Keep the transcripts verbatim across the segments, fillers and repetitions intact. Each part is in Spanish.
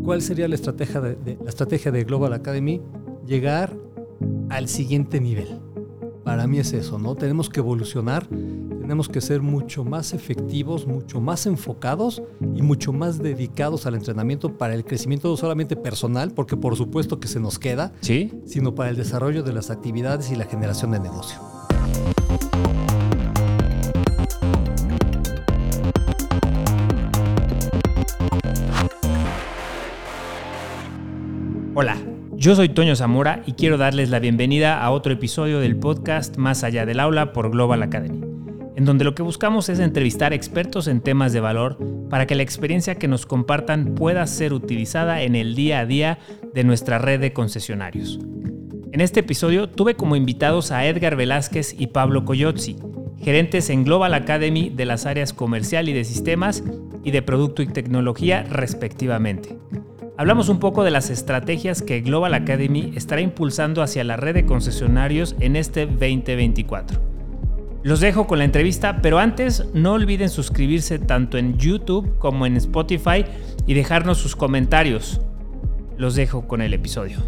¿cuál sería la estrategia de, de, la estrategia de Global Academy? Llegar al siguiente nivel. Para mí es eso, ¿no? Tenemos que evolucionar, tenemos que ser mucho más efectivos, mucho más enfocados y mucho más dedicados al entrenamiento para el crecimiento no solamente personal, porque por supuesto que se nos queda, ¿sí? Sino para el desarrollo de las actividades y la generación de negocio. Hola, yo soy Toño Zamora y quiero darles la bienvenida a otro episodio del podcast Más allá del aula por Global Academy, en donde lo que buscamos es entrevistar expertos en temas de valor para que la experiencia que nos compartan pueda ser utilizada en el día a día de nuestra red de concesionarios. En este episodio tuve como invitados a Edgar Velázquez y Pablo Coyotzi, gerentes en Global Academy de las áreas comercial y de sistemas y de producto y tecnología respectivamente. Hablamos un poco de las estrategias que Global Academy estará impulsando hacia la red de concesionarios en este veinte veinticuatro. Los dejo con la entrevista, pero antes no olviden suscribirse tanto en YouTube como en Spotify y dejarnos sus comentarios. Los dejo con el episodio.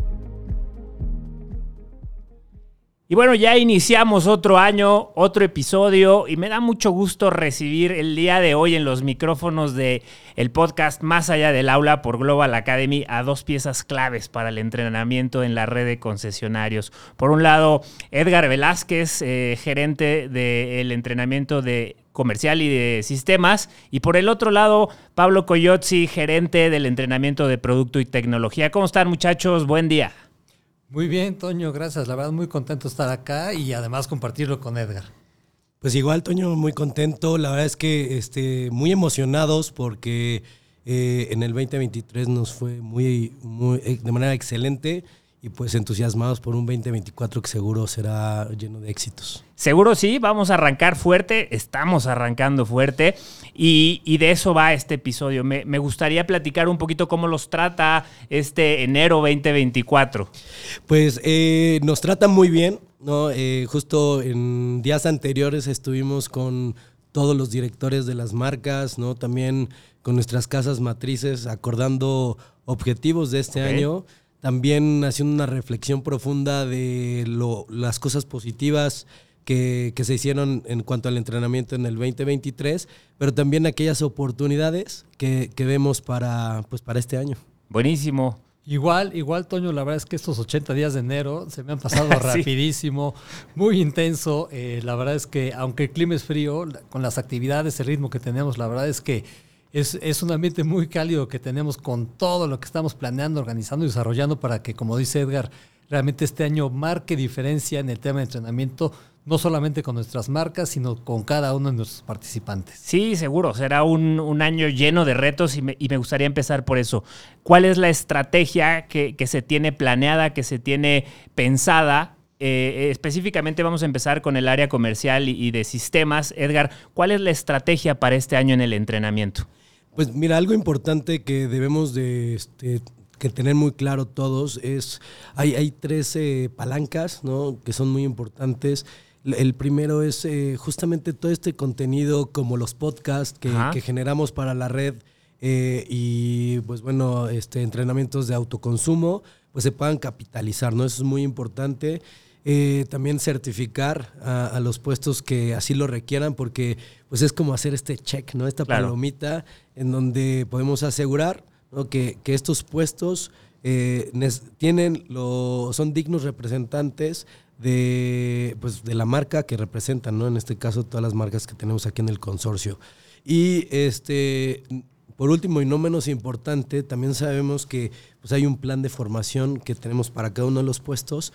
Y bueno, ya iniciamos otro año, otro episodio, y me da mucho gusto recibir el día de hoy en los micrófonos de el podcast Más allá del aula por Global Academy a dos piezas claves para el entrenamiento en la red de concesionarios. Por un lado, Edgar Velázquez, eh, gerente del entrenamiento de comercial y de sistemas, y por el otro lado, Pablo Coyotzi, gerente del entrenamiento de producto y tecnología. ¿Cómo están, muchachos? Buen día. Muy bien, Toño, gracias. La verdad, muy contento de estar acá y además compartirlo con Edgar. Pues igual, Toño, muy contento. La verdad es que este, muy emocionados porque eh, en el veinte veintitrés nos fue muy, muy de manera excelente y pues entusiasmados por un veinte veinticuatro que seguro será lleno de éxitos. Seguro sí, vamos a arrancar fuerte, estamos arrancando fuerte y, y de eso va este episodio. Me, me gustaría platicar un poquito cómo los trata este enero veinte veinticuatro. Pues eh, nos tratan muy bien, ¿no? Eh, justo en días anteriores estuvimos con todos los directores de las marcas, ¿no? También con nuestras casas matrices acordando objetivos de este okay. año. También haciendo una reflexión profunda de lo, las cosas positivas que, que se hicieron en cuanto al entrenamiento en el veinte veintitrés, pero también aquellas oportunidades que, que vemos para, pues para este año. Buenísimo. Igual, igual, Toño, la verdad es que estos ochenta días de enero se me han pasado rapidísimo, sí. Muy intenso. Eh, la verdad es que, aunque el clima es frío, con las actividades, el ritmo que tenemos, la verdad es que Es, es un ambiente muy cálido que tenemos con todo lo que estamos planeando, organizando y desarrollando para que, como dice Edgar, realmente este año marque diferencia en el tema de entrenamiento, no solamente con nuestras marcas, sino con cada uno de nuestros participantes. Sí, seguro. Será un, un año lleno de retos y me, y me gustaría empezar por eso. ¿Cuál es la estrategia que, que se tiene planeada, que se tiene pensada? Eh, específicamente vamos a empezar con el área comercial y, y de sistemas. Edgar, ¿cuál es la estrategia para este año en el entrenamiento? Pues mira, algo importante que debemos de este, que tener muy claro todos es, hay, hay tres eh, palancas, ¿no? Que son muy importantes. El primero es eh, justamente todo este contenido como los podcasts que, que generamos para la red eh, y pues bueno, este, entrenamientos de autoconsumo, pues se puedan capitalizar, ¿no? Eso es muy importante. Eh, también certificar a, a los puestos que así lo requieran, porque pues es como hacer este check, ¿no? Esta claro. palomita en donde podemos asegurar, ¿no? que, que estos puestos eh, tienen lo, son dignos representantes de, pues, de la marca que representan, ¿no? En este caso, todas las marcas que tenemos aquí en el consorcio. Y este, por último y no menos importante, también sabemos que pues, hay un plan de formación que tenemos para cada uno de los puestos.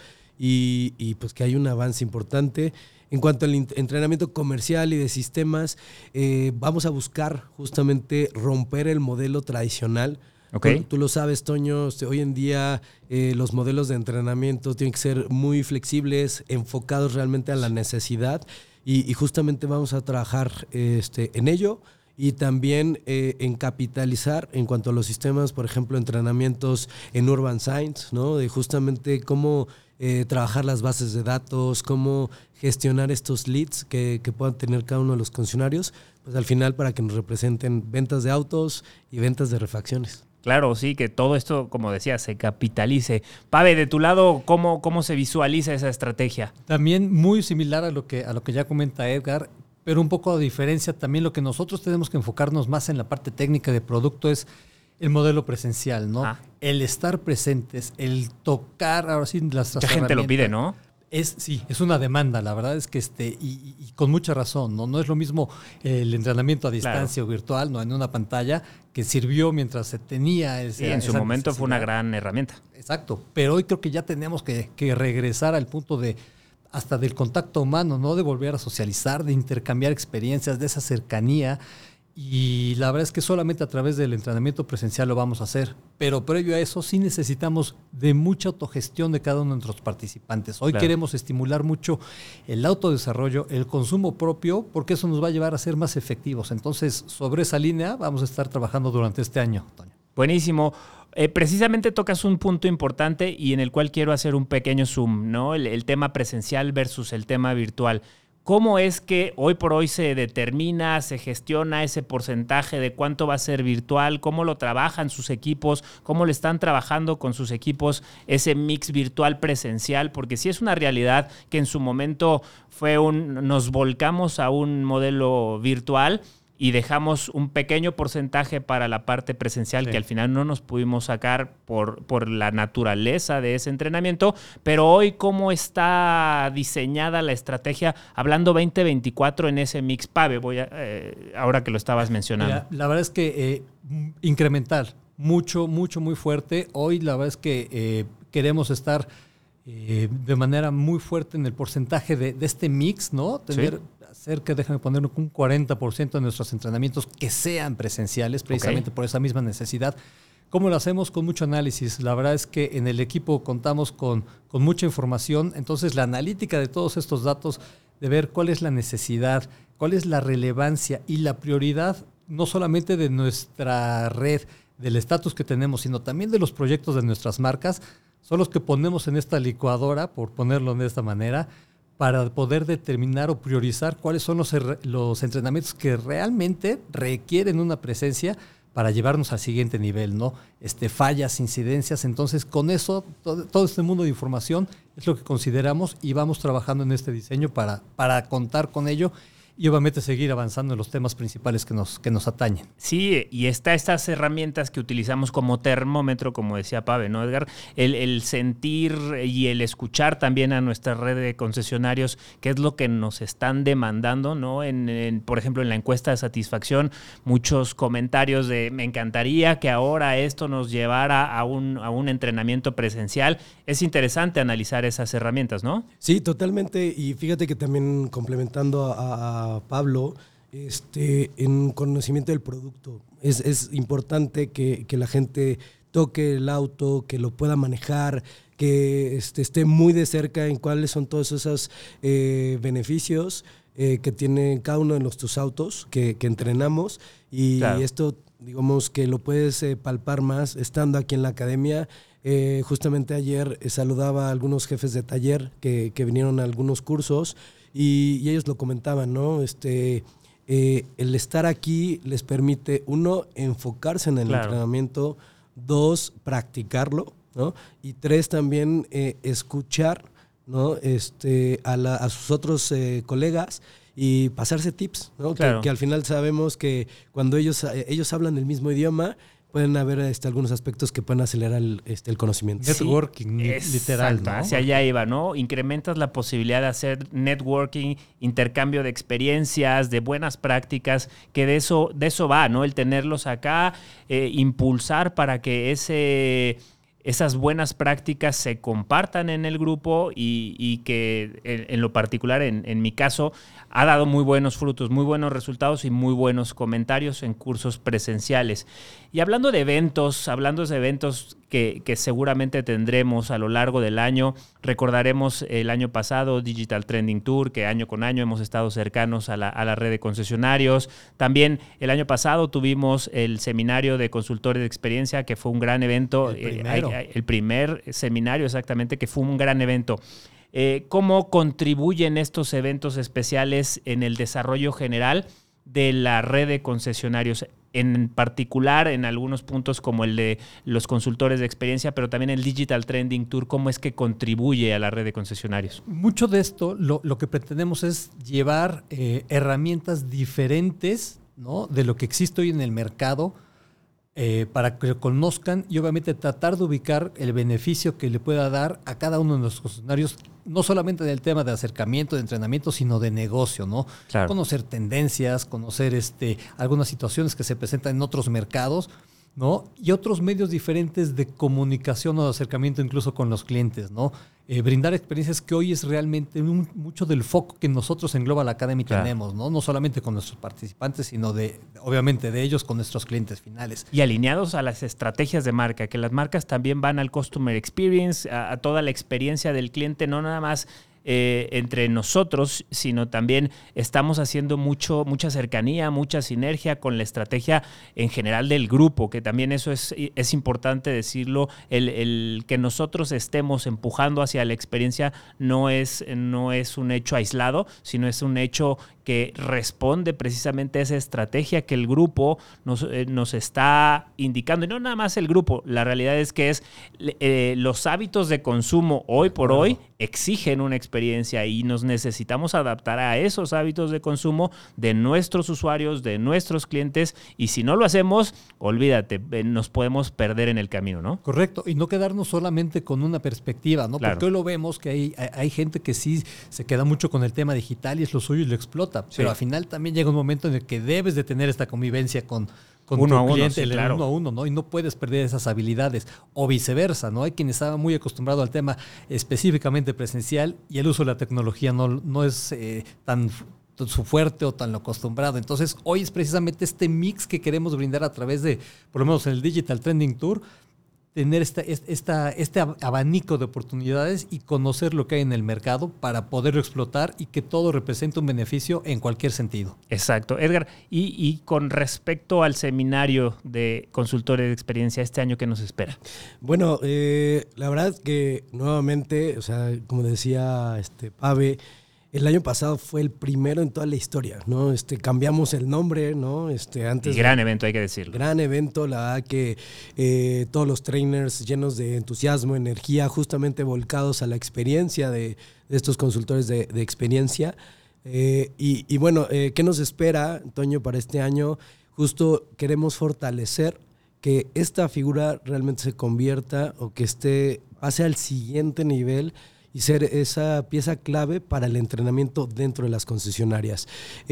Y, y pues que hay un avance importante. En cuanto al entrenamiento comercial y de sistemas, eh, vamos a buscar justamente romper el modelo tradicional. Okay. Tú, tú lo sabes, Toño, hoy en día eh, los modelos de entrenamiento tienen que ser muy flexibles, enfocados realmente a la necesidad y, y justamente vamos a trabajar este, en ello. Y también eh, en capitalizar en cuanto a los sistemas, por ejemplo, entrenamientos en Urban Science, ¿no? De justamente cómo eh, trabajar las bases de datos, cómo gestionar estos leads que, que puedan tener cada uno de los concesionarios, pues al final para que nos representen ventas de autos y ventas de refacciones. Claro, sí, que todo esto, como decía, se capitalice. Pave, de tu lado, ¿cómo, cómo se visualiza esa estrategia? También muy similar a lo que, a lo que ya comenta Edgar, pero un poco a diferencia, también lo que nosotros tenemos que enfocarnos más en la parte técnica de producto es el modelo presencial, ¿no? Ah. El estar presentes, el tocar, ahora sí, las Mucha gente lo pide, ¿no? Es, sí, es una demanda, la verdad es que este, y, y con mucha razón, ¿no? No es lo mismo el entrenamiento a distancia claro. o virtual, no en una pantalla, que sirvió mientras se tenía ese. Sí, en su momento necesidad. Fue una gran herramienta. Exacto, pero hoy creo que ya tenemos que, que regresar al punto de hasta del contacto humano, ¿no? De volver a socializar, de intercambiar experiencias, de esa cercanía. Y la verdad es que solamente a través del entrenamiento presencial lo vamos a hacer. Pero previo a eso sí necesitamos de mucha autogestión de cada uno de nuestros participantes. Hoy claro. queremos estimular mucho el autodesarrollo, el consumo propio, porque eso nos va a llevar a ser más efectivos. Entonces, sobre esa línea vamos a estar trabajando durante este año, Toño. Buenísimo. Eh, precisamente tocas un punto importante y en el cual quiero hacer un pequeño zoom, ¿no? El, el tema presencial versus el tema virtual. ¿Cómo es que hoy por hoy se determina, se gestiona ese porcentaje de cuánto va a ser virtual? ¿Cómo lo trabajan sus equipos? ¿Cómo le están trabajando con sus equipos ese mix virtual presencial? Porque sí es una realidad que en su momento fue un, nos volcamos a un modelo virtual y dejamos un pequeño porcentaje para la parte presencial sí. que al final no nos pudimos sacar por, por la naturaleza de ese entrenamiento. Pero hoy, ¿cómo está diseñada la estrategia? Hablando veinte veinticuatro en ese mix, Pave, voy a, eh, ahora que lo estabas mencionando. Mira, la verdad es que eh, incremental, mucho, mucho, muy fuerte. Hoy la verdad es que eh, queremos estar eh, de manera muy fuerte en el porcentaje de, de este mix, ¿no? Tener... ¿Sí? Cerca, déjame ponerlo, un cuarenta por ciento de nuestros entrenamientos que sean presenciales, precisamente okay. por esa misma necesidad. ¿Cómo lo hacemos? Con mucho análisis. La verdad es que en el equipo contamos con, con mucha información, entonces la analítica de todos estos datos, de ver cuál es la necesidad, cuál es la relevancia y la prioridad, no solamente de nuestra red, del estatus que tenemos, sino también de los proyectos de nuestras marcas, son los que ponemos en esta licuadora, por ponerlo de esta manera, para poder determinar o priorizar cuáles son los, los entrenamientos que realmente requieren una presencia para llevarnos al siguiente nivel, ¿no? Este, fallas, incidencias. Entonces, con eso, todo, todo este mundo de información es lo que consideramos y vamos trabajando en este diseño para, para contar con ello y obviamente seguir avanzando en los temas principales que nos, que nos atañen. Sí, y está estas herramientas que utilizamos como termómetro, como decía Pave, ¿no, Edgar? El, el sentir y el escuchar también a nuestra red de concesionarios, qué es lo que nos están demandando, ¿no? En, en, por ejemplo, en la encuesta de satisfacción, muchos comentarios de me encantaría que ahora esto nos llevara a un, a un entrenamiento presencial. Es interesante analizar esas herramientas, ¿no? Sí, totalmente. Y fíjate que también complementando a, a Pablo, este, en conocimiento del producto. Es, es importante que, que la gente toque el auto, que lo pueda manejar, que este, esté muy de cerca en cuáles son todos esos eh, beneficios eh, que tienen cada uno de nuestros autos que, que entrenamos. Y claro. esto, digamos, que lo puedes eh, palpar más estando aquí en la academia. Eh, justamente ayer eh, saludaba a algunos jefes de taller que, que vinieron a algunos cursos y, y ellos lo comentaban, ¿no? Este, eh, el estar aquí les permite, uno, enfocarse en el claro. entrenamiento, dos, practicarlo, ¿no? Y tres, también eh, escuchar, ¿no? Este, a, la, a sus otros eh, colegas y pasarse tips, ¿no? Claro. Que, que al final sabemos que cuando ellos, ellos hablan el mismo idioma, pueden haber este, algunos aspectos que pueden acelerar el, este, el conocimiento. Networking, sí, literal, ¿no? Hacia allá iba, ¿no? Incrementas la posibilidad de hacer networking, intercambio de experiencias, de buenas prácticas, que de eso, de eso va, ¿no? El tenerlos acá, eh, impulsar para que ese... esas buenas prácticas se compartan en el grupo y, y que en, en lo particular, en, en mi caso, ha dado muy buenos frutos, muy buenos resultados y muy buenos comentarios en cursos presenciales. Y hablando de eventos, hablando de eventos que, que seguramente tendremos a lo largo del año, recordaremos el año pasado Digital Trending Tour, que año con año hemos estado cercanos a la, a la red de concesionarios. También el año pasado tuvimos el seminario de consultores de experiencia, que fue un gran evento. El primero. Eh, el primer seminario, exactamente, que fue un gran evento. Eh, ¿Cómo contribuyen estos eventos especiales en el desarrollo general de la red de concesionarios? en particular en algunos puntos como el de los consultores de experiencia, pero también el Digital Trending Tour, ¿cómo es que contribuye a la red de concesionarios? Mucho de esto, lo, lo que pretendemos es llevar eh, herramientas diferentes, ¿no?, de lo que existe hoy en el mercado, eh, para que conozcan y obviamente tratar de ubicar el beneficio que le pueda dar a cada uno de los concesionarios, no solamente del tema de acercamiento, de entrenamiento, sino de negocio, ¿no? Claro. Conocer tendencias, conocer este, algunas situaciones que se presentan en otros mercados, ¿no? Y otros medios diferentes de comunicación o de acercamiento incluso con los clientes, ¿no? Eh, brindar experiencias que hoy es realmente un, mucho del foco que nosotros en Global Academy claro. tenemos, ¿no? No solamente con nuestros participantes, sino de, obviamente de ellos con nuestros clientes finales. Y alineados a las estrategias de marca, que las marcas también van al customer experience, a, a toda la experiencia del cliente, no nada más Eh, entre nosotros, sino también estamos haciendo mucho, mucha cercanía, mucha sinergia con la estrategia en general del grupo, que también eso es, es importante decirlo, el, el que nosotros estemos empujando hacia la experiencia no es, no es un hecho aislado, sino es un hecho que responde precisamente a esa estrategia que el grupo nos, eh, nos está indicando. Y no nada más el grupo, la realidad es que es eh, los hábitos de consumo hoy por hoy exigen una experiencia y nos necesitamos adaptar a esos hábitos de consumo de nuestros usuarios, de nuestros clientes, y si no lo hacemos, olvídate, nos podemos perder en el camino, ¿no? Correcto, y no quedarnos solamente con una perspectiva, ¿no? Claro. Porque hoy lo vemos que hay, hay gente que sí se queda mucho con el tema digital y es lo suyo y lo explota, sí. pero al final también llega un momento en el que debes de tener esta convivencia con con uno tu cliente, uno, sí, el claro. uno a uno, ¿no? Y no puedes perder esas habilidades. O viceversa, ¿no? Hay quien estaba muy acostumbrado al tema específicamente presencial y el uso de la tecnología no, no es eh, tan su fuerte o tan acostumbrado. Entonces, hoy es precisamente este mix que queremos brindar a través de, por lo menos en el Digital Trending Tour, tener esta, esta, este abanico de oportunidades y conocer lo que hay en el mercado para poderlo explotar y que todo represente un beneficio en cualquier sentido. Exacto. Edgar, y, y con respecto al seminario de consultores de experiencia, ¿este año qué nos espera? Bueno, eh, la verdad que nuevamente, o sea, como decía este Pave, el año pasado fue el primero en toda la historia, ¿no? Este, cambiamos el nombre, ¿no? Este, antes y gran de, evento, hay que decirlo. Gran evento, la verdad que eh, todos los trainers llenos de entusiasmo, energía, justamente volcados a la experiencia de, de estos consultores de, de experiencia. Eh, y, y bueno, eh, ¿qué nos espera, Toño, para este año? Justo queremos fortalecer que esta figura realmente se convierta o que esté, pase al siguiente nivel y ser esa pieza clave para el entrenamiento dentro de las concesionarias.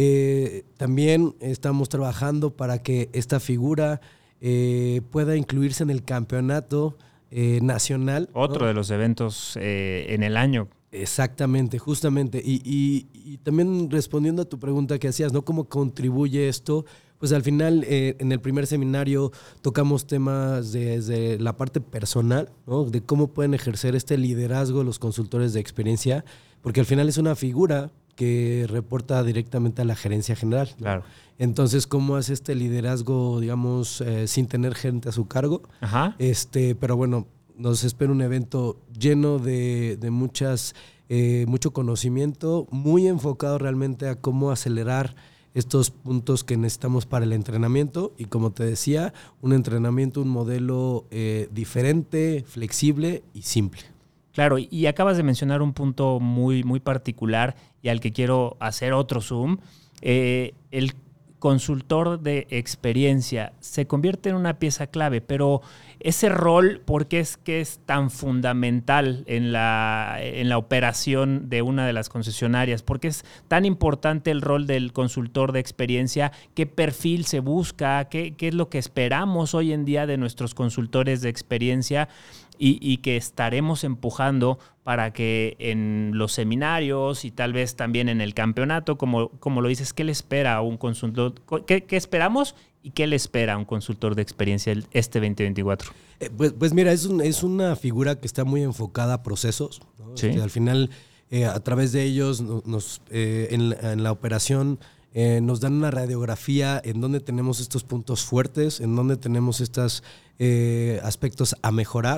Eh, también estamos trabajando para que esta figura eh, pueda incluirse en el campeonato eh, nacional. Otro, ¿no?, de los eventos eh, en el año. Exactamente, justamente. Y, y, y también respondiendo a tu pregunta que hacías, ¿no? ¿Cómo contribuye esto? Pues al final, eh, en el primer seminario tocamos temas desde la parte personal, ¿no? De cómo pueden ejercer este liderazgo los consultores de experiencia, porque al final es una figura que reporta directamente a la gerencia general, ¿no? Claro. Entonces, ¿cómo hace este liderazgo, digamos, eh, sin tener gente a su cargo? Ajá. Este, pero bueno, nos espera un evento lleno de, de muchas, eh, mucho conocimiento, muy enfocado realmente a cómo acelerar estos puntos que necesitamos para el entrenamiento y, como te decía, un entrenamiento, un modelo eh, diferente, flexible y simple. Claro, y acabas de mencionar un punto muy, muy particular y al que quiero hacer otro zoom. Eh, el consultor de experiencia se convierte en una pieza clave, pero ese rol, ¿por qué es que es tan fundamental en la, en la operación de una de las concesionarias? ¿Por qué es tan importante el rol del consultor de experiencia? ¿Qué perfil se busca? ¿Qué, qué es lo que esperamos hoy en día de nuestros consultores de experiencia? Y, y que estaremos empujando para que en los seminarios y tal vez también en el campeonato, como, como lo dices, ¿qué le espera a un consultor? ¿Qué, qué esperamos y qué le espera a un consultor de experiencia este veinte veinticuatro? Eh, pues, pues mira, es, un, es una figura que está muy enfocada a procesos, ¿no? Sí. Este, al final, eh, a través de ellos, nos, eh, en, en la operación, Eh, nos dan una radiografía en donde tenemos estos puntos fuertes, en donde tenemos estos eh, aspectos a mejorar.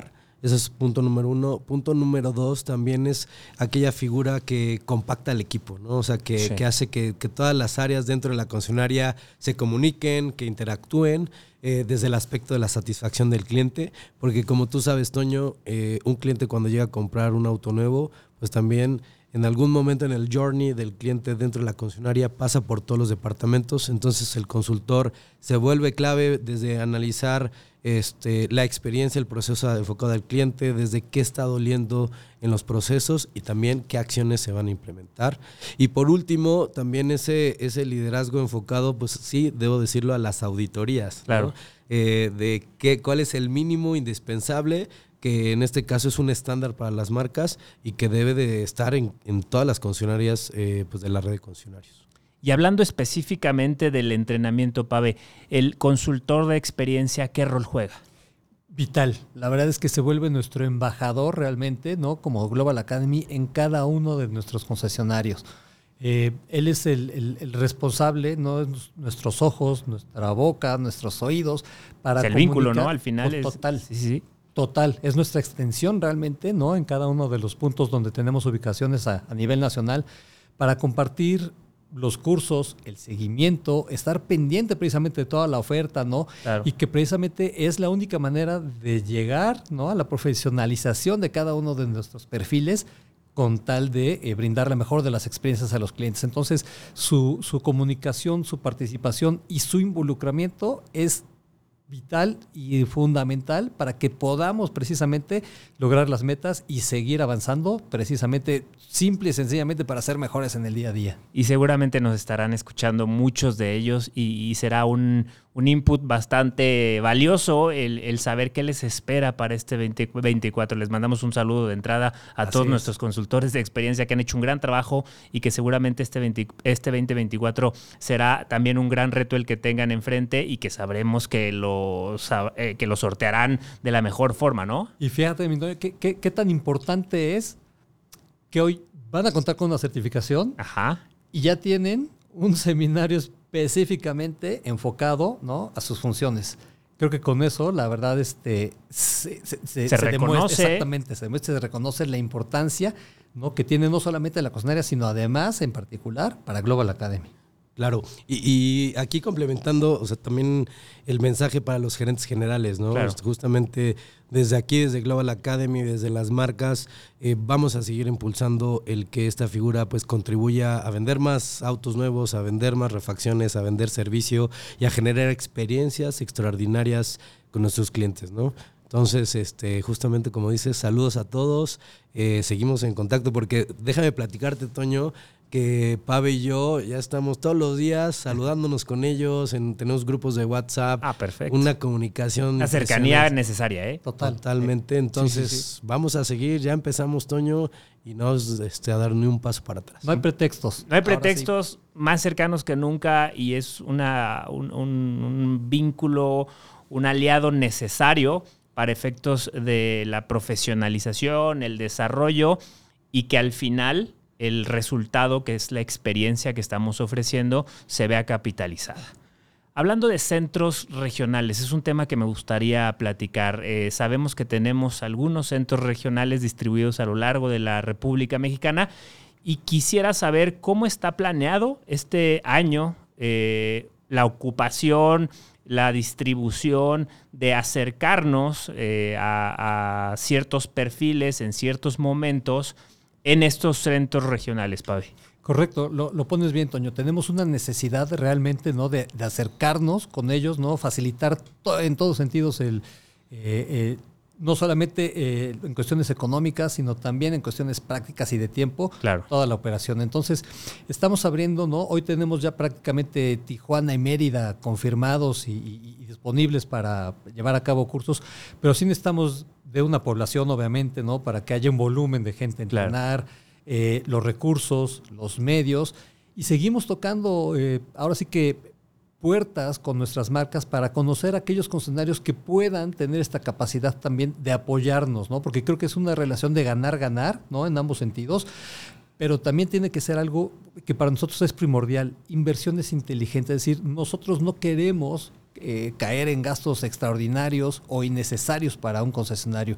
Ese es punto número uno. Punto número dos también es aquella figura que compacta al equipo, ¿no? O sea, que, sí. que hace que, que todas las áreas dentro de la concesionaria se comuniquen, que interactúen eh, desde el aspecto de la satisfacción del cliente, porque como tú sabes, Toño, eh, un cliente cuando llega a comprar un auto nuevo, pues también en algún momento en el journey del cliente dentro de la concesionaria pasa por todos los departamentos, entonces el consultor se vuelve clave desde analizar este, la experiencia, el proceso enfocado al cliente, desde qué está doliendo en los procesos y también qué acciones se van a implementar. Y por último, también ese, ese liderazgo enfocado, pues sí, debo decirlo, a las auditorías. Claro. ¿no? Eh, de qué, cuál es el mínimo indispensable, que en este caso es un estándar para las marcas y que debe de estar en, en todas las concesionarias eh, pues de la red de concesionarios. Y hablando específicamente del entrenamiento, Pave, el consultor de experiencia, ¿qué rol juega? Vital. La verdad es que se vuelve nuestro embajador realmente, ¿no? Como Global Academy en cada uno de nuestros concesionarios. Eh, él es el, el, el responsable, ¿no? Nuestros ojos, nuestra boca, nuestros oídos para es el comunicar. vínculo, ¿no? Al final Por es total. Sí, sí. Total, es nuestra extensión realmente, ¿no? En cada uno de los puntos donde tenemos ubicaciones a, a nivel nacional para compartir los cursos, el seguimiento, estar pendiente precisamente de toda la oferta, ¿no? Claro. Y que precisamente es la única manera de llegar, ¿no? A la profesionalización de cada uno de nuestros perfiles con tal de eh, brindar la mejor de las experiencias a los clientes. Entonces, su, su comunicación, su participación y su involucramiento es vital y fundamental para que podamos precisamente lograr las metas y seguir avanzando precisamente simple y sencillamente para ser mejores en el día a día. Y seguramente nos estarán escuchando muchos de ellos y, y será un, un input bastante valioso el, el saber qué les espera para este veinte veinticuatro. Les mandamos un saludo de entrada a Así todos es. nuestros consultores de experiencia que han hecho un gran trabajo y que seguramente este, veinte, este veinte veinticuatro será también un gran reto el que tengan enfrente y que sabremos que lo, eh, que lo sortearán de la mejor forma, ¿no? Y fíjate, ¿qué, qué, qué tan importante es que hoy van a contar con una certificación Ajá. y ya tienen un seminario específicamente enfocado, ¿no? A sus funciones. Creo que con eso, la verdad, este, se, se, se, se se reconoce. Exactamente, se, demuestra, se reconoce la importancia, ¿no? Que tiene no solamente la concesionaria, sino además, en particular, para Global Academy. Claro, y, y aquí complementando, o sea, también el mensaje para los gerentes generales, ¿no? Claro. Justamente desde aquí, desde Global Academy, desde las marcas, eh, vamos a seguir impulsando el que esta figura pues contribuya a vender más autos nuevos, a vender más refacciones, a vender servicio y a generar experiencias extraordinarias con nuestros clientes, ¿no? Entonces, este, justamente como dices, saludos a todos, eh, seguimos en contacto porque déjame platicarte, Toño, que Pave y yo ya estamos todos los días saludándonos con ellos, en, tenemos grupos de WhatsApp. Ah, perfecto. Una comunicación. La cercanía necesaria, ¿eh? Total. Totalmente. Entonces, sí, sí, sí. vamos a seguir. Ya empezamos, Toño, y no este, a dar ni un paso para atrás. No hay pretextos. No hay pretextos, sí. Más cercanos que nunca y es una, un, un, un vínculo, un aliado necesario para efectos de la profesionalización, el desarrollo y que al final el resultado, que es la experiencia que estamos ofreciendo, se vea capitalizada. Hablando de centros regionales, es un tema que me gustaría platicar. Eh, sabemos que tenemos algunos centros regionales distribuidos a lo largo de la República Mexicana y quisiera saber cómo está planeado este año eh, la ocupación, la distribución, de acercarnos eh, a, a ciertos perfiles en ciertos momentos en estos centros regionales, Pave. Correcto, lo, lo pones bien, Toño. Tenemos una necesidad realmente, ¿no? de, de acercarnos con ellos, ¿no? Facilitar to- en todos sentidos el eh, eh, no solamente eh, en cuestiones económicas, sino también en cuestiones prácticas y de tiempo, claro. Toda la operación. Entonces, estamos abriendo, ¿no? Hoy tenemos ya prácticamente Tijuana y Mérida confirmados y, y, y disponibles para llevar a cabo cursos, pero sí necesitamos de una población, obviamente, ¿no? Para que haya un volumen de gente a entrenar, claro. eh, los recursos, los medios, y seguimos tocando, eh, ahora sí que puertas con nuestras marcas para conocer a aquellos concesionarios que puedan tener esta capacidad también de apoyarnos, ¿no? Porque creo que es una relación de ganar-ganar, ¿no? En ambos sentidos, pero también tiene que ser algo que para nosotros es primordial, inversiones inteligentes, es decir, nosotros no queremos eh, caer en gastos extraordinarios o innecesarios para un concesionario.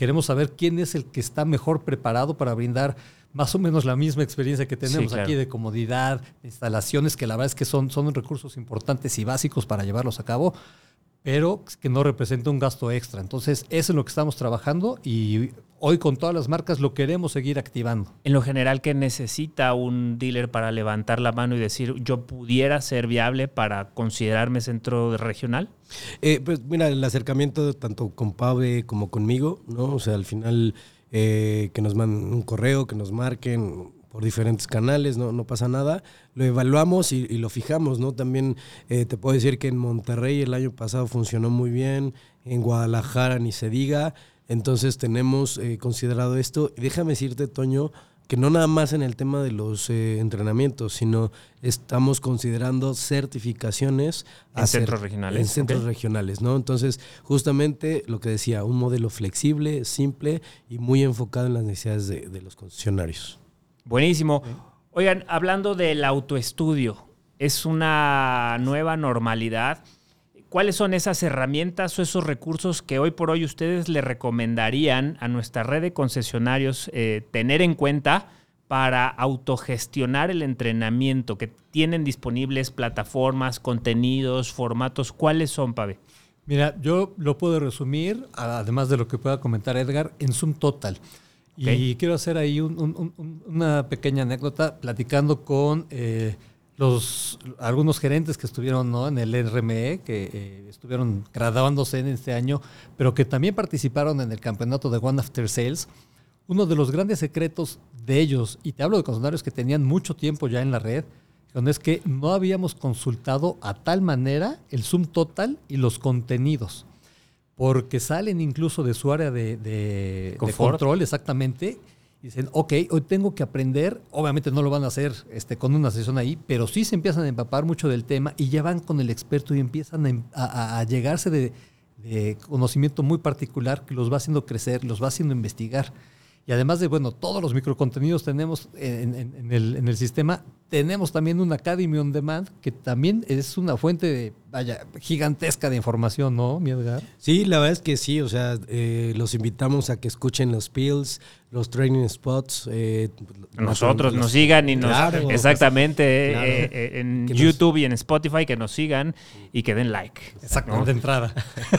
queremos saber quién es el que está mejor preparado para brindar más o menos la misma experiencia que tenemos sí, claro. aquí de comodidad, de instalaciones, que la verdad es que son, son recursos importantes y básicos para llevarlos a cabo, pero que no representa un gasto extra. Entonces, eso es lo que estamos trabajando y hoy con todas las marcas lo queremos seguir activando. En lo general, ¿qué necesita un dealer para levantar la mano y decir, yo pudiera ser viable para considerarme centro regional? Eh, pues mira, el acercamiento tanto con Pave como conmigo, ¿no? O sea, al final eh, que nos manden un correo, que nos marquen por diferentes canales, no, no pasa nada, lo evaluamos y, y lo fijamos, ¿no? También eh, te puedo decir que en Monterrey el año pasado funcionó muy bien, en Guadalajara ni se diga, entonces tenemos eh, considerado esto. Y déjame decirte, Toño, que no nada más en el tema de los eh, entrenamientos, sino estamos considerando certificaciones en centros regionales. En centros okay. regionales, ¿no? Entonces, justamente lo que decía, un modelo flexible, simple y muy enfocado en las necesidades de, de los concesionarios. Buenísimo. Oigan, hablando del autoestudio, es una nueva normalidad. ¿Cuáles son esas herramientas o esos recursos que hoy por hoy ustedes le recomendarían a nuestra red de concesionarios eh, tener en cuenta para autogestionar el entrenamiento? Que tienen disponibles plataformas, contenidos, formatos. ¿Cuáles son, Pave? Mira, yo lo puedo resumir, además de lo que pueda comentar Edgar, en SumTotal. Okay. Y quiero hacer ahí un, un, un, una pequeña anécdota platicando con eh, los algunos gerentes que estuvieron, ¿no?, en el R M E, que eh, estuvieron graduándose en este año, pero que también participaron en el campeonato de One After Sales. Uno de los grandes secretos de ellos, y te hablo de concesionarios que tenían mucho tiempo ya en la red, es que no habíamos consultado a tal manera el SumTotal y los contenidos. Porque salen incluso de su área de, de, de control, exactamente, y dicen, ok, hoy tengo que aprender, obviamente no lo van a hacer este, con una sesión ahí, pero sí se empiezan a empapar mucho del tema y ya van con el experto y empiezan a, a, a llegarse de, de conocimiento muy particular que los va haciendo crecer, los va haciendo investigar. Y además de, bueno, todos los microcontenidos tenemos en, en, en, el, en el sistema, tenemos también una Academy On Demand, que también es una fuente de, vaya, gigantesca de información, ¿no, mi Edgar? Sí, la verdad es que sí, o sea, eh, los invitamos a que escuchen los Pills, los Training Spots. Eh, Nosotros los, nos sigan y nos... Claro, exactamente, claro. eh, eh, en que YouTube nos, y en Spotify, que nos sigan y que den like. Exacto, ¿no? De entrada.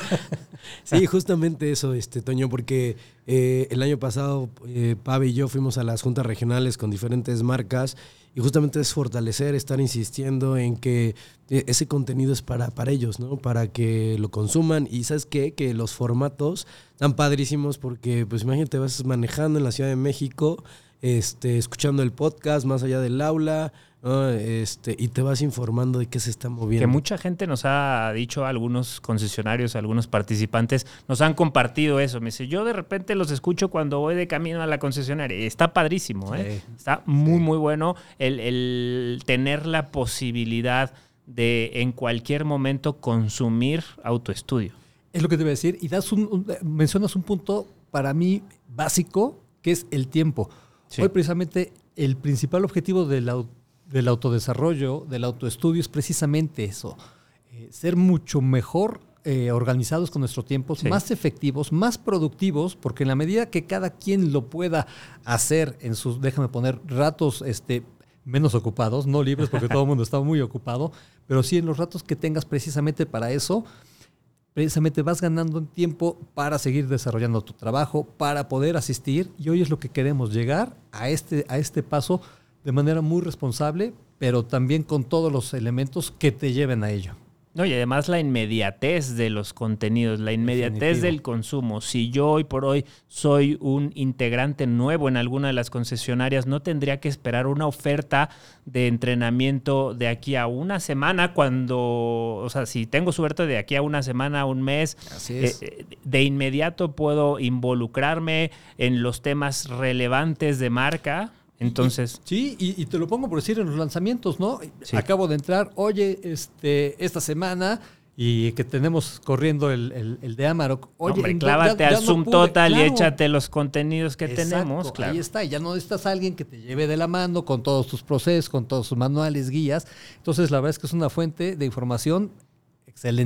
Sí, justamente eso, este Toño, porque eh, el año pasado eh, Pave y yo fuimos a las juntas regionales con diferentes marcas y justamente es fortalecer, estar insistiendo en que eh, ese contenido es para, para ellos, ¿no? Para que lo consuman. Y ¿sabes qué? Que los formatos están padrísimos porque, pues imagínate, vas manejando en la Ciudad de México, este, escuchando el podcast más allá del aula, ¿no? Este, y te vas informando de qué se está moviendo. Que mucha gente nos ha dicho, algunos concesionarios, algunos participantes, nos han compartido eso. Me dice, yo de repente los escucho cuando voy de camino a la concesionaria. Está padrísimo, ¿eh? Sí. Está muy, sí. muy bueno el, el tener la posibilidad de en cualquier momento consumir autoestudio. Es lo que te iba a decir. Y das un, un, mencionas un punto para mí básico, que es el tiempo. Sí. Hoy precisamente el principal objetivo del, del autodesarrollo, del autoestudio es precisamente eso. Eh, ser mucho mejor eh, organizados con nuestro tiempo, sí. más efectivos, más productivos, porque en la medida que cada quien lo pueda hacer en sus, déjame poner, ratos este, menos ocupados, no libres porque todo el mundo está muy ocupado, pero sí en los ratos que tengas precisamente para eso, precisamente vas ganando en tiempo para seguir desarrollando tu trabajo, para poder asistir, y hoy es lo que queremos, llegar a este, a este paso de manera muy responsable, pero también con todos los elementos que te lleven a ello. No, y además la inmediatez de los contenidos, la inmediatez Definitivo. Del consumo. Si yo hoy por hoy soy un integrante nuevo en alguna de las concesionarias, no tendría que esperar una oferta de entrenamiento de aquí a una semana cuando, o sea, si tengo suerte de aquí a una semana, un mes, Así es. eh, de inmediato puedo involucrarme en los temas relevantes de marca. Entonces, sí, y, y te lo pongo por decir en los lanzamientos, ¿no? Sí. Acabo de entrar, oye, este, esta semana y que tenemos corriendo el, el, el de Amarok. Oye, hombre, clávate ya, ya al no SumTotal claro. y échate los contenidos que Exacto, tenemos. Claro. Ahí está, y ya no necesitas a alguien que te lleve de la mano con todos tus procesos, con todos sus manuales, guías. Entonces, la verdad es que es una fuente de información excelente.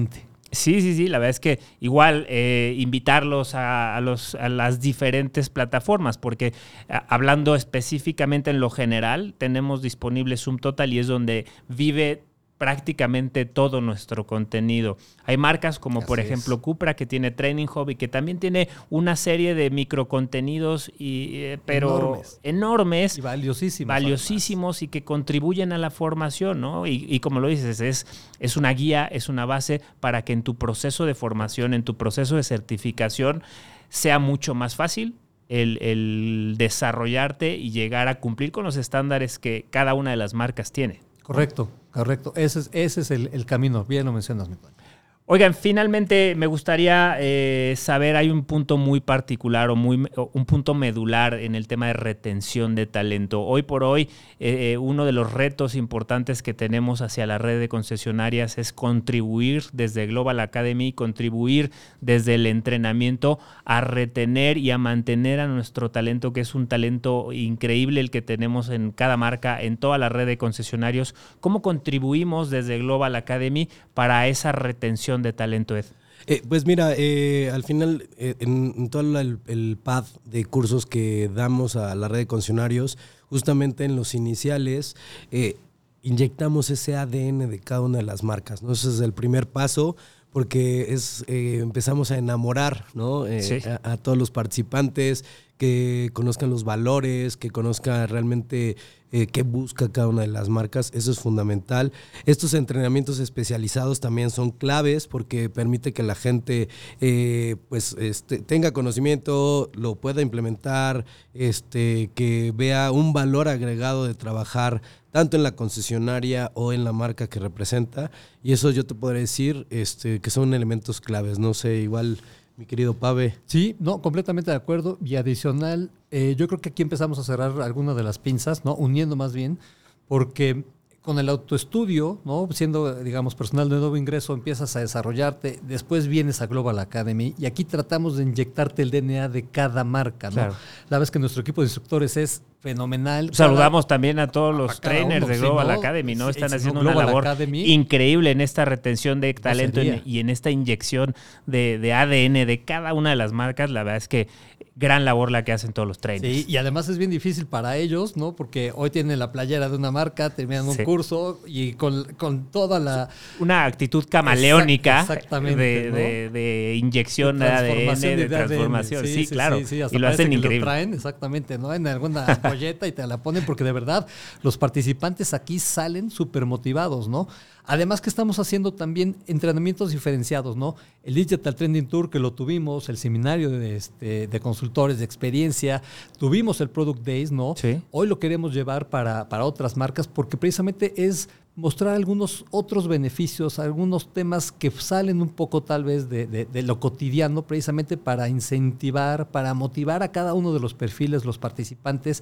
Sí, sí, sí, la verdad es que igual eh, invitarlos a, a, los, a las diferentes plataformas, porque a, hablando específicamente en lo general, tenemos disponible SumTotal y es donde vive prácticamente todo nuestro contenido. Hay marcas como Así por ejemplo es. Cupra, que tiene Training Hub y que también tiene una serie de microcontenidos y, eh, pero enormes. enormes y valiosísimos. Valiosísimos además. Y que contribuyen a la formación, ¿no? Y, y como lo dices, es, es una guía, es una base para que en tu proceso de formación, en tu proceso de certificación, sea mucho más fácil el, el desarrollarte y llegar a cumplir con los estándares que cada una de las marcas tiene. Correcto, correcto. Ese es, ese es el, el camino. Bien lo mencionas, mi Toño. Oigan, finalmente me gustaría eh, saber, hay un punto muy particular o muy o un punto medular en el tema de retención de talento. Hoy por hoy, eh, uno de los retos importantes que tenemos hacia la red de concesionarias es contribuir desde Global Academy, contribuir desde el entrenamiento a retener y a mantener a nuestro talento, que es un talento increíble el que tenemos en cada marca, en toda la red de concesionarios. ¿Cómo contribuimos desde Global Academy para esa retención de talento, Ed? Eh, pues mira, eh, al final, eh, en, en todo el, el path de cursos que damos a la red de concesionarios, justamente en los iniciales, eh, inyectamos ese A D N de cada una de las marcas, ¿no? Ese es el primer paso, porque es eh, empezamos a enamorar, ¿no? Eh, sí. a, a todos los participantes, que conozcan los valores, que conozcan realmente eh, qué busca cada una de las marcas. Eso es fundamental. Estos entrenamientos especializados también son claves porque permite que la gente eh, pues este, tenga conocimiento, lo pueda implementar, este, que vea un valor agregado de trabajar tanto en la concesionaria o en la marca que representa. Y eso yo te podría decir este, que son elementos claves. No sé, igual... Mi querido Pave. Sí, no, completamente de acuerdo. Y adicional, eh, yo creo que aquí empezamos a cerrar algunas de las pinzas, ¿no? Uniendo más bien, porque con el autoestudio, ¿no? Siendo, digamos, personal de nuevo ingreso, empiezas a desarrollarte, después vienes a Global Academy y aquí tratamos de inyectarte el D N A de cada marca, ¿no? Claro. La verdad es que nuestro equipo de instructores es fenomenal. Saludamos cada, también a todos los a trainers uno, de Global si no, Academy, ¿no? Están si haciendo no, una labor Academy, increíble en esta retención de talento en, y en esta inyección de, de A D N de cada una de las marcas. La verdad es que gran labor la que hacen todos los trainers. Sí, y además es bien difícil para ellos, ¿no? Porque hoy tienen la playera de una marca, terminan un sí. curso y con, con toda la... Una actitud camaleónica Exactamente, de, ¿no? de, de inyección de, de A D N, de, de transformación. Sí, sí, sí claro. Sí, sí, y lo hacen increíble. Lo traen, exactamente, ¿no? En alguna ampolleta y te la ponen porque de verdad los participantes aquí salen súper motivados, ¿no? Además que estamos haciendo también entrenamientos diferenciados, ¿no? El Digital Trending Tour que lo tuvimos, el seminario de, este, de consultores de experiencia, tuvimos el Product Days, ¿no? Sí. Hoy lo queremos llevar para, para otras marcas porque precisamente es mostrar algunos otros beneficios, algunos temas que salen un poco tal vez de, de, de lo cotidiano, precisamente para incentivar, para motivar a cada uno de los perfiles, los participantes,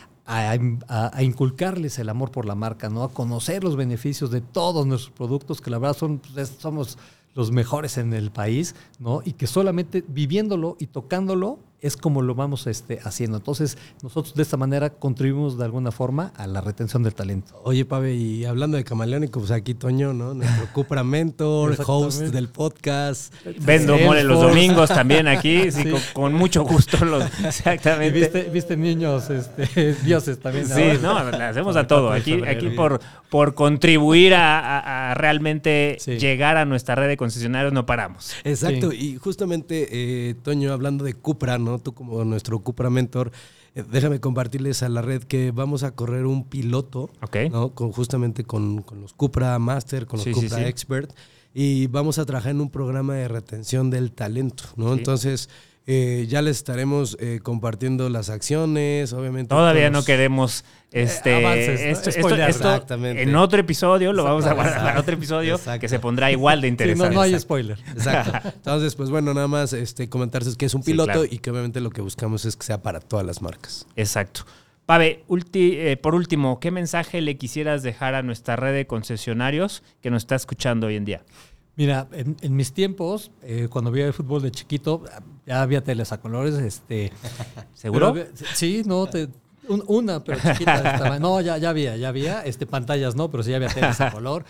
A, a, a inculcarles el amor por la marca, ¿no? A conocer los beneficios de todos nuestros productos, que la verdad son, pues, somos los mejores en el país, ¿no? Y que solamente viviéndolo y tocándolo es como lo vamos este, haciendo. Entonces, nosotros de esta manera contribuimos de alguna forma a la retención del talento. Oye, Pave, y hablando de camaleónico, pues aquí Toño, ¿no? Nuestro Cupra Mentor, host del podcast. Vendo mole los domingos también aquí, sí, sí. Con, con mucho gusto. Los, exactamente. Y viste, viste niños, este, dioses también. Sí, ahora. no, le hacemos a todo. Aquí, aquí por, por contribuir a, a, a realmente sí. llegar a nuestra red de concesionarios no paramos. Exacto, sí. Y justamente, eh, Toño, hablando de Cupra, ¿no? Tú como nuestro Cupra Mentor, eh, déjame compartirles a la red que vamos a correr un piloto, okay. ¿no? Con, justamente con, con los Cupra Master, con los sí, Cupra sí, sí. Expert, y vamos a trabajar en un programa de retención del talento, ¿no? Sí. Entonces, eh, ya les estaremos eh, compartiendo las acciones, obviamente. Todavía todos... no queremos este, eh, avances, ¿no? esto, esto, esto en otro episodio, lo vamos a guardar para otro episodio Exacto. que se pondrá igual de interesante. Sí, no, no hay spoiler. Exacto. Entonces, pues bueno, nada más este, comentarles que es un piloto sí, claro. y que obviamente lo que buscamos es que sea para todas las marcas. Exacto. Pave, ulti, eh, por último, ¿qué mensaje le quisieras dejar a nuestra red de concesionarios que nos está escuchando hoy en día? Mira, en, en mis tiempos, eh, cuando veía el fútbol de chiquito, ya había teles a colores. Este, ¿Seguro? Pero, sí, no, te, un, una, pero chiquita. Estaba, no, ya, ya había, ya había este, pantallas, no, pero sí había teles a color.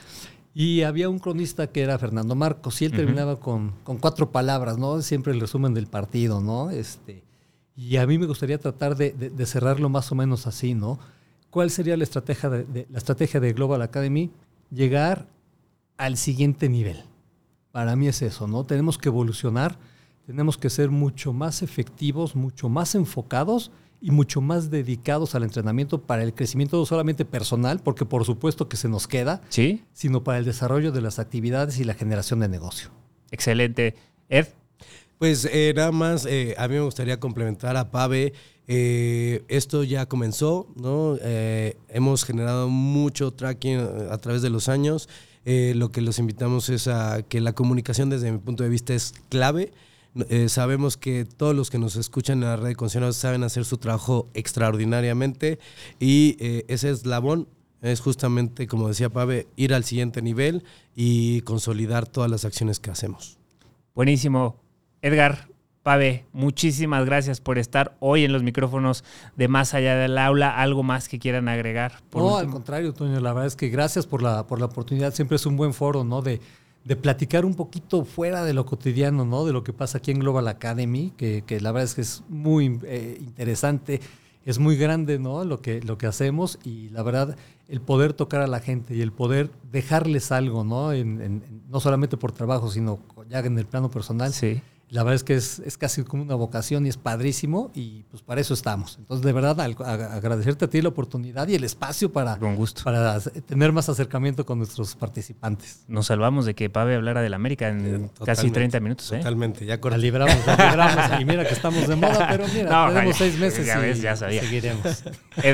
Y había un cronista que era Fernando Marcos y él uh-huh. terminaba con, con cuatro palabras, ¿no? Siempre el resumen del partido, ¿no? Este, y a mí me gustaría tratar de, de, de cerrarlo más o menos así, ¿no? ¿Cuál sería la estrategia de, de, la estrategia de Global Academy? Llegar al siguiente nivel. Para mí es eso, ¿no? Tenemos que evolucionar, tenemos que ser mucho más efectivos, mucho más enfocados y mucho más dedicados al entrenamiento para el crecimiento no solamente personal, porque por supuesto que se nos queda, ¿sí? Sino para el desarrollo de las actividades y la generación de negocio. Excelente. Ed. Pues eh, nada más, eh, a mí me gustaría complementar a Pave. Eh, esto ya comenzó, ¿no? Eh, hemos generado mucho tracking a través de los años. Eh, lo que los invitamos es a que la comunicación desde mi punto de vista es clave. Eh, sabemos que todos los que nos escuchan en la red de Concesionarios saben hacer su trabajo extraordinariamente y eh, ese eslabón es justamente, como decía Pave, ir al siguiente nivel y consolidar todas las acciones que hacemos. Buenísimo. Edgar, Pave, muchísimas gracias por estar hoy en los micrófonos de Más Allá del Aula. ¿Algo más que quieran agregar? Por no, último? Al contrario, Toño, la verdad es que gracias por la, por la oportunidad. Siempre es un buen foro, ¿no? De de platicar un poquito fuera de lo cotidiano, ¿no? De lo que pasa aquí en Global Academy, que, que la verdad es que es muy eh, interesante, es muy grande, ¿no? Lo que, lo que hacemos y la verdad, el poder tocar a la gente y el poder dejarles algo, ¿no? En, en, no solamente por trabajo, sino ya en el plano personal. Sí. La verdad es que es, es casi como una vocación y es padrísimo y pues para eso estamos. Entonces, de verdad, al, a, agradecerte a ti la oportunidad y el espacio para, con gusto. para tener más acercamiento con nuestros participantes. Nos salvamos de que Pave hablara del América en eh, casi treinta minutos. ¿eh? Totalmente, ya correcto. La libramos, la libramos. Y mira que estamos de moda, pero mira, no, tenemos ya, seis meses ya ves, y ya sabía. Seguiremos.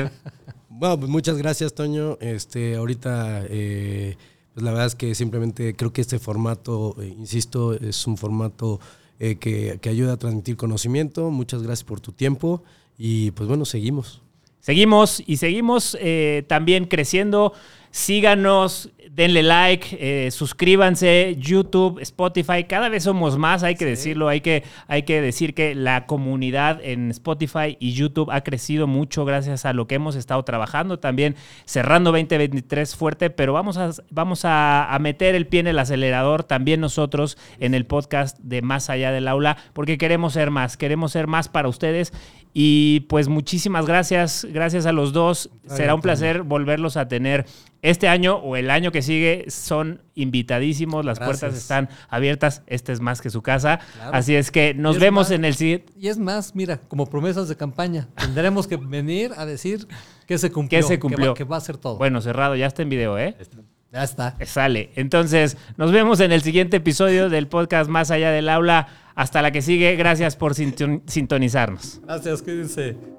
Bueno, pues muchas gracias, Toño. Este, ahorita... Eh, pues la verdad es que simplemente creo que este formato, eh, insisto, es un formato... Eh, que, que ayuda a transmitir conocimiento. Muchas gracias por tu tiempo y pues bueno, seguimos. Seguimos y seguimos eh, también creciendo. Síganos, denle like, eh, suscríbanse, YouTube, Spotify, cada vez somos más, hay que sí. decirlo, hay que, hay que decir que la comunidad en Spotify y YouTube ha crecido mucho gracias a lo que hemos estado trabajando, también cerrando veinte veintitrés fuerte, pero vamos a, vamos a, a meter el pie en el acelerador también nosotros en el podcast de Más Allá del Aula, porque queremos ser más, queremos ser más para ustedes. Y pues muchísimas gracias, gracias a los dos. Ay, será un placer volverlos a tener este año o el año que sigue. Son invitadísimos, las gracias. Puertas están abiertas. Este es más que su casa. Claro. Así es que nos vemos más, en el siguiente. Y es más, mira, como promesas de campaña, tendremos que venir a decir que se cumplió. Que se cumplió. Que va, que va a ser todo. Bueno, cerrado, ya está en video, ¿eh? Ya está. Sale. Entonces, nos vemos en el siguiente episodio del podcast Más Allá del Aula. Hasta la que sigue. Gracias por sintonizarnos. Gracias, cuídense.